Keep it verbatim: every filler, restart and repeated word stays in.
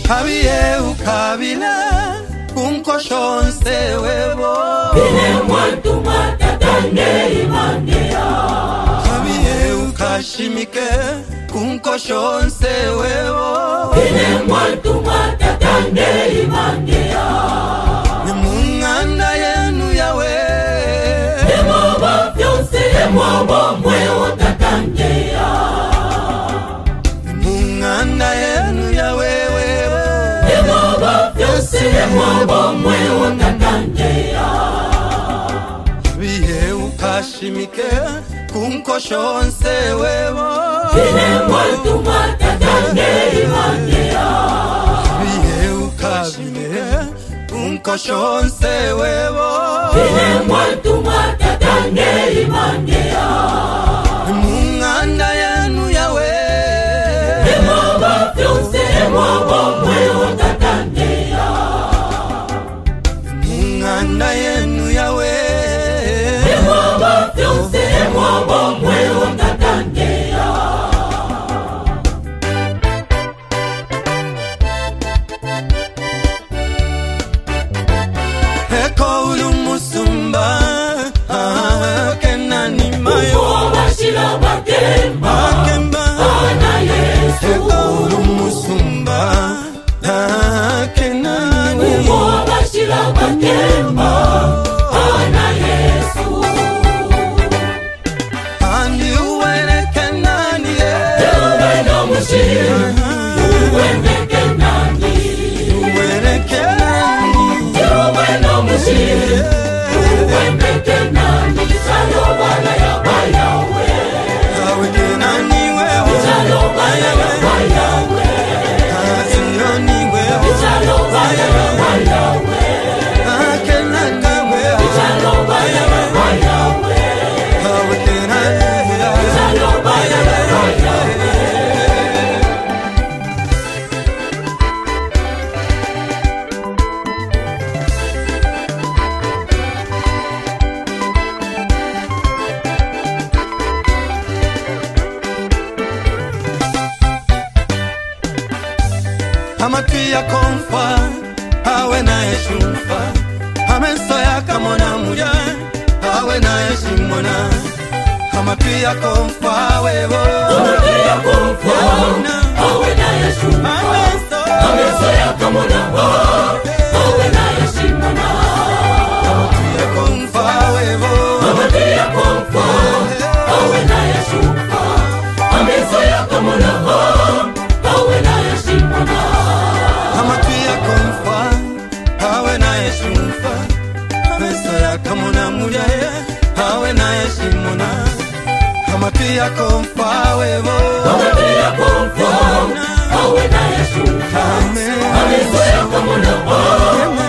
Kabiye ukabile kunkoshonse webo Bine mwantu matatande imandea Kabiye ukashimike kunkoshonse webo Bine mwantu matatande imandea Nemunganda yenu yawe Emoba fyonse emoba mweo tatandea Nemunganda yenu yawe Emoba fyonse emoba mweo tatandea Kabiye ukashimike kunkoshonse webo Bine mwantu matatande imandea Kabiye ukabile kunkoshonse webo Bine mwantu matatande imandea Munganda yenu yawe Emoba fyonse emoba mweo tatandea Munganda yenu yawe Emoba fyonse emoba mweo tatandea Eko ulumusumba ah, Kenani mayo Washira bakemba Akemba Ana Yesu Eko ulumusumba ah, Kenani Washira bakemba Ana Yesu Andi uwele Kenani Uwe no mushiri Uwe meke nani Uwele Kenani Uwe no mushiri Uwe meke nani Chalo bala ya bayawe Awe Kenani wewe Chalo bala ya bayawe Asioni wewe Chalo bala ya bayawe Ah, Kenani wewe Chalo bala ya bayawe Awe Kenani wewe Chalo bala ya bayawe Amatwi ya komfa awe na heshima Ameso ya kamona muya awe na heshima Amatwi ya komfa wewo Amatria kumfa Awe na Yesu Ameso Ameso ya kamona Awe na heshima Amatwi ya komfa wewo Amatria kumfa Awe na Yesu Ameso ya kamona Awe na heshima Amatwi ya komfa awe na heshima Ameso ya kamona muya awe na heshima Amatwi ya komfa wewo Amatria kumfa Awe na Yesu Amen Ameso ya kamona